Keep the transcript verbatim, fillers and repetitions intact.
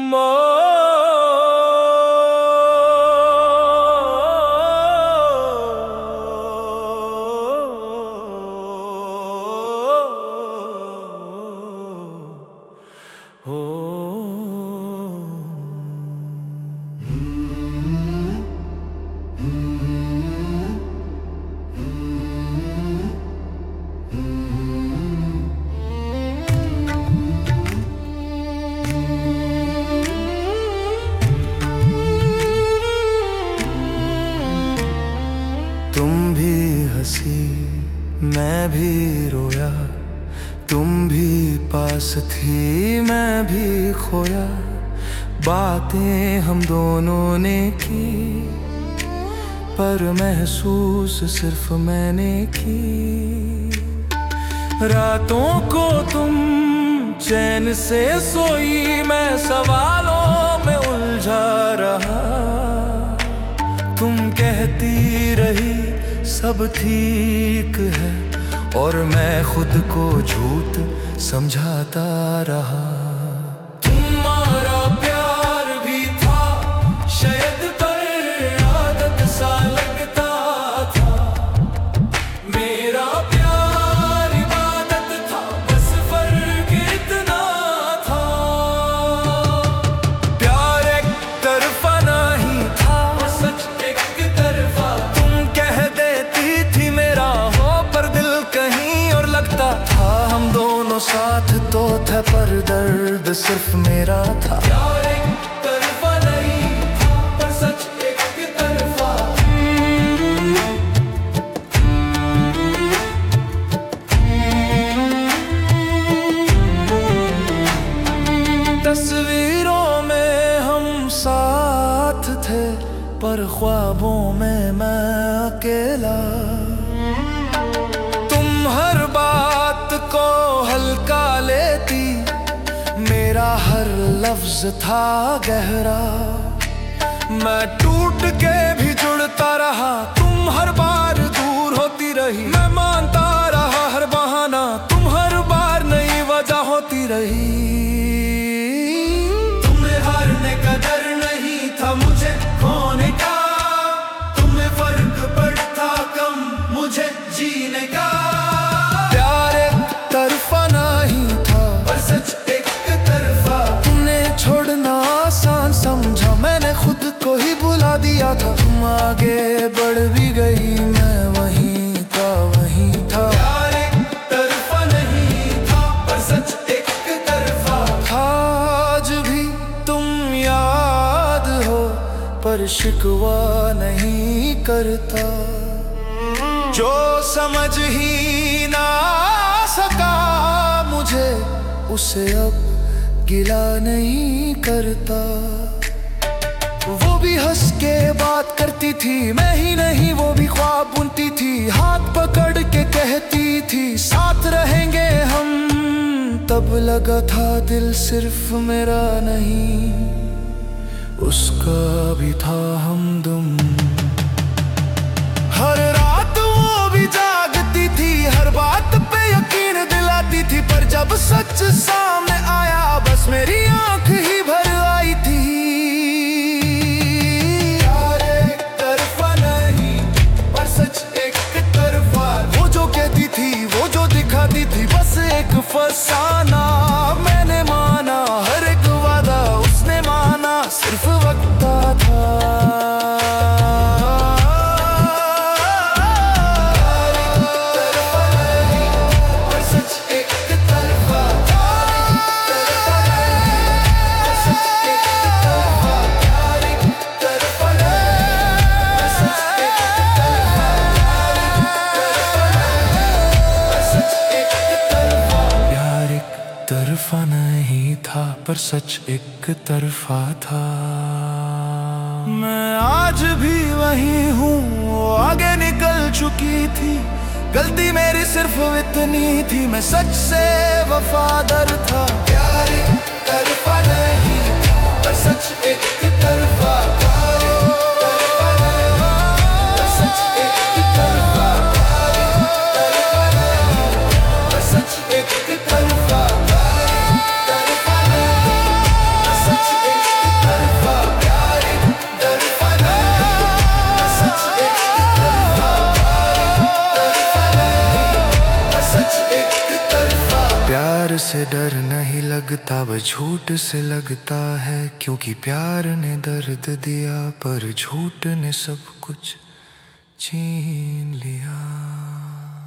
मो हो तुम भी हंसी मैं भी रोया, तुम भी पास थी मैं भी खोया। बातें हम दोनों ने की पर महसूस सिर्फ मैंने की। रातों को तुम चैन से सोई, मैं सवालों में उलझा रहा। तुम कहती रही सब ठीक है और मैं खुद को झूठ समझाता रहा। तुम्हारा प्यार भी था शायद पर आदत सा लगता था। मेरा प्यार इबादत था, बस फर्क इतना था। प्यार एक तरफा नहीं था, सच एक तरफा। तुम कह देती थी मेरा हो, पर दिल कहीं और लगता था। हम दोनों साथ तो थे पर दर्द सिर्फ मेरा था। प्यार एक तरफा नहीं था, पर सच एक तरफा। तस्वीरों में हम साथ थे पर ख्वाबों में मैं अकेला। तुम हर बात को हल्का लेती, मेरा हर लफ्ज था गहरा। मैं टूट के भी जुड़ता रहा, तुम हर बार दूर होती रही। मैं मानता रहा हर बहाना, तुम हर बार नई वजह होती रही। तुम्हें हारने का डर नहीं था मुझे खोने का, तुम्हें फर्क पड़ता कम मुझे जीने का। प्यार एक तरफा नहीं था, पर सच एक तरफा। तुमने छोड़ना आसान समझा, मैंने खुद को ही बुला दिया था। तुम आगे बढ़ भी गई, मैं वहीं था वहीं था। प्यार एक तरफा नहीं था, पर सच एक तरफा था। आज भी तुम याद हो पर शिकवा नहीं करता। जो समझ ही ना सका मुझे, उसे अब गिला नहीं करता। वो भी हंस के बात करती थी, मैं ही नहीं वो भी ख्वाब बुनती थी। हाथ पकड़ के कहती थी साथ रहेंगे हम। तब लगा था दिल सिर्फ मेरा नहीं, उसका भी था हमदम। हर रात वो भी जागती थी, हर बात पे यकीन दिलाती थी। पर जब सच सामने आया बस मेरी आंख ही भर आई थी। प्यार एक तरफा नहीं, पर सच एक तरफा। वो जो कहती थी वो जो दिखाती थी, बस एक फसाना। मैंने माना हर एक वादा, उसने माना सिर्फ वक्त था। तरफा नहीं था, पर सच एक तरफा था। मैं आज भी वही हूँ, वो आगे निकल चुकी थी। गलती मेरी सिर्फ इतनी थी, मैं सच से वफादार था। प्यार एक तरफा नहीं था, पर सच एक तरफा था। सच एक तरफा, से डर नहीं लगता, वो झूठ से लगता है, क्योंकि प्यार ने दर्द दिया पर झूठ ने सब कुछ छीन लिया।